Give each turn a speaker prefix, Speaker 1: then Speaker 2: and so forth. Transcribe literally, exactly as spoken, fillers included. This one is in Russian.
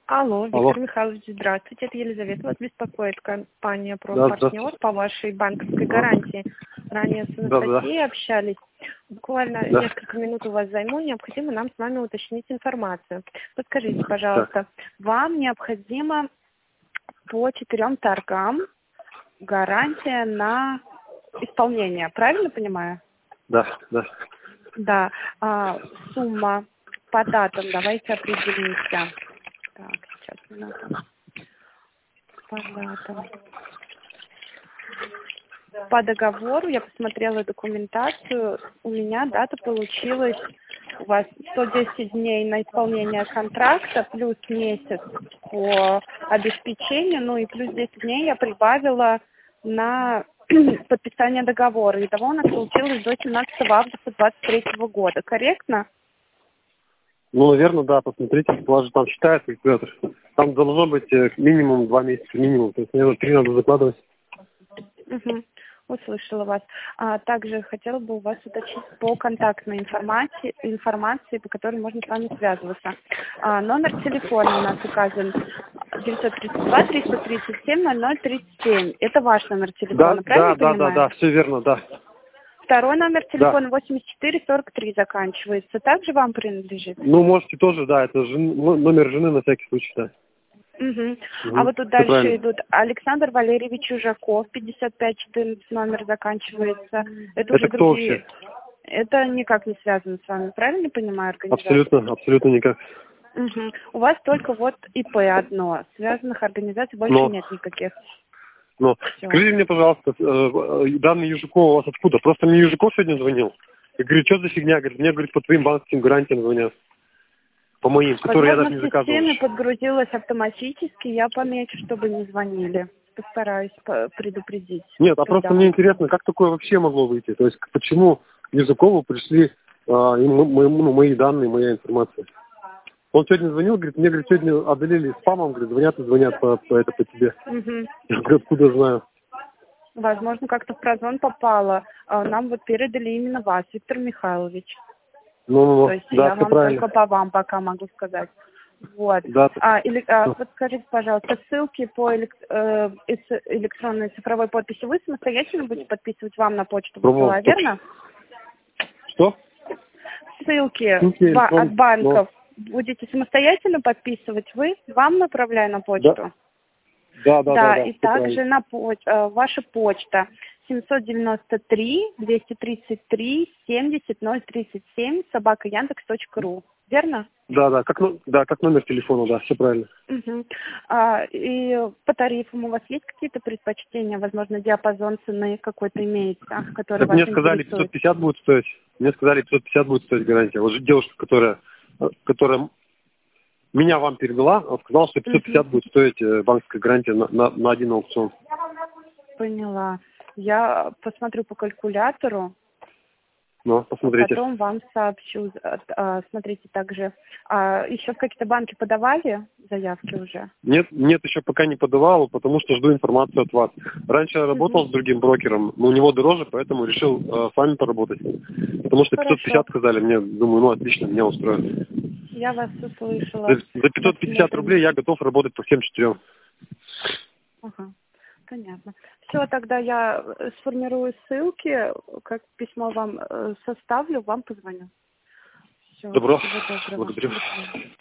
Speaker 1: Алло,
Speaker 2: Алло.
Speaker 1: Виктор Михайлович, здравствуйте. Это Елизавета. Вас беспокоит компания
Speaker 2: Да,
Speaker 1: «Промпартнер»
Speaker 2: здравствуйте.
Speaker 1: по вашей банковской
Speaker 2: Да.
Speaker 1: гарантии. Ранее с
Speaker 2: Да, да.
Speaker 1: Анастасией общались. Буквально
Speaker 2: Да.
Speaker 1: несколько минут у вас займу. Необходимо нам с вами уточнить информацию. Подскажите,
Speaker 2: Так.
Speaker 1: пожалуйста, вам необходимо по четырем торгам гарантия на исполнение. Правильно понимаю?
Speaker 2: Да, да.
Speaker 1: Да. А, сумма по датам. Давайте определимся. Так, сейчас, минуту. По датам. По договору я посмотрела документацию. У меня дата получилась у вас сто десять дней на исполнение контракта, плюс месяц по обеспечению, ну и плюс десять дней я прибавила на подписание договора. Итого у нас получилось до семнадцатого августа двадцать третьего года. Корректно?
Speaker 2: Ну, наверное, да, посмотрите, у вас же там считается калькулятор. Там должно быть э, минимум два месяца, минимум. То есть, наверное, три надо закладывать.
Speaker 1: Угу. Услышала вас. А также хотела бы у вас уточнить по контактной информации, информации, по которой можно с вами связываться. А, номер телефона у нас указан девятьсот тридцать два триста тридцать семь ноль ноль тридцать семь. Это ваш номер
Speaker 2: Да,
Speaker 1: телефона, правильно
Speaker 2: да, да, да,
Speaker 1: понимаю?
Speaker 2: да, все верно, да.
Speaker 1: Второй номер
Speaker 2: Да.
Speaker 1: телефона восемьдесят четыре сорок три заканчивается. Также вам принадлежит?
Speaker 2: Ну, можете тоже, да, это жен- но- номер жены на всякий случай, да.
Speaker 1: Угу. А
Speaker 2: Угу.
Speaker 1: вот тут
Speaker 2: Все
Speaker 1: дальше
Speaker 2: правильно.
Speaker 1: идут Александр Валерьевич Чужаков, пятьдесят пять четырнадцать номер заканчивается. Это уже
Speaker 2: Это кто
Speaker 1: другие.
Speaker 2: вообще?
Speaker 1: Это никак не связано с вами, правильно понимаю, организация?
Speaker 2: Абсолютно, абсолютно никак.
Speaker 1: Угу. У вас только вот ИП одно, связанных организаций больше
Speaker 2: Но,
Speaker 1: нет никаких.
Speaker 2: но,
Speaker 1: Все.
Speaker 2: скажите мне, пожалуйста, э, э, данный Южаков у вас откуда? Просто мне Южаков сегодня звонил. Я говорю, что за фигня? Говорит, мне, говорит, по твоим банковским гарантиям звонят. По моим, которые я
Speaker 1: Возможно,
Speaker 2: даже не
Speaker 1: в
Speaker 2: заказывал.
Speaker 1: системе подгрузилось автоматически, я помечу, чтобы не звонили. Постараюсь по- предупредить.
Speaker 2: Нет, а просто
Speaker 1: Передам
Speaker 2: мне
Speaker 1: информацию.
Speaker 2: интересно, как такое вообще могло выйти? То есть к- почему к Южакову пришли а, и мо- мо- ну, мои данные, моя информация? Он сегодня звонил, говорит, мне, говорит, сегодня одолели спамом, говорит, звонят и звонят по, по, это, по тебе.
Speaker 1: Мгм.
Speaker 2: Я говорю, откуда знаю?
Speaker 1: Возможно, как-то в прозвон попало. А Нам вот передали именно вас, Виктор Михайлович. То
Speaker 2: Ну-ну-ну,
Speaker 1: есть
Speaker 2: да,
Speaker 1: я
Speaker 2: все
Speaker 1: вам
Speaker 2: правильно.
Speaker 1: только по вам пока могу сказать. Вот.
Speaker 2: Да,
Speaker 1: А, или, а, подскажите, пожалуйста, ссылки по элек- э, эс- электронной цифровой подписи вы самостоятельно будете подписывать, вам на почту
Speaker 2: пробовал.
Speaker 1: высылаю, верно?
Speaker 2: Что?
Speaker 1: Ссылки
Speaker 2: Ссылки
Speaker 1: ба- от
Speaker 2: электрон, но,
Speaker 1: банков будете самостоятельно подписывать вы, вам направляю на
Speaker 2: да,
Speaker 1: почту.
Speaker 2: да, да, да,
Speaker 1: Да,
Speaker 2: да,
Speaker 1: и
Speaker 2: все
Speaker 1: также
Speaker 2: правильно.
Speaker 1: на поч- э, ваша почта семьсот девяносто три двести тридцать три семьдесят ноль тридцать семь собака яндекс точка ру. Верно?
Speaker 2: Да, да, как, ну- да, как номер телефона, да, все правильно.
Speaker 1: Мгм. А, и по тарифам у вас есть какие-то предпочтения? Возможно, диапазон цены какой-то имеется, который
Speaker 2: Так
Speaker 1: вас
Speaker 2: мне сказали, пятьсот
Speaker 1: интересует?
Speaker 2: пятьдесят будет стоить. Мне сказали, пятьсот пятьдесят будет стоить гарантия. Вот же девушка, которая, э, которая меня вам перевела, он сказал, что пятьсот
Speaker 1: Мгм.
Speaker 2: пятьдесят будет стоить э, банковская гарантия на, на, на один аукцион.
Speaker 1: Поняла. Я посмотрю по калькулятору,
Speaker 2: Ну,
Speaker 1: а
Speaker 2: посмотрите.
Speaker 1: потом вам сообщу. А, а, Смотрите, также а, еще в какие-то банки подавали заявки уже?
Speaker 2: Нет, нет, еще пока не подавал, потому что жду информацию от вас. Раньше я
Speaker 1: Мгм.
Speaker 2: работал с другим брокером, но у него дороже, поэтому решил э, с вами поработать. Потому что пятьсот
Speaker 1: Хорошо.
Speaker 2: пятьдесят сказали, мне, думаю, ну отлично, меня устроит.
Speaker 1: Я вас услышала.
Speaker 2: За, за пятьсот пятьдесят
Speaker 1: Посмотрим.
Speaker 2: рублей я готов работать по всем четырем.
Speaker 1: Ага. Понятно. Все, тогда я э, сформирую ссылки, как письмо вам э, составлю, вам позвоню. Все,
Speaker 2: Добро,
Speaker 1: всего доброго.
Speaker 2: благодарю.
Speaker 1: До свидания.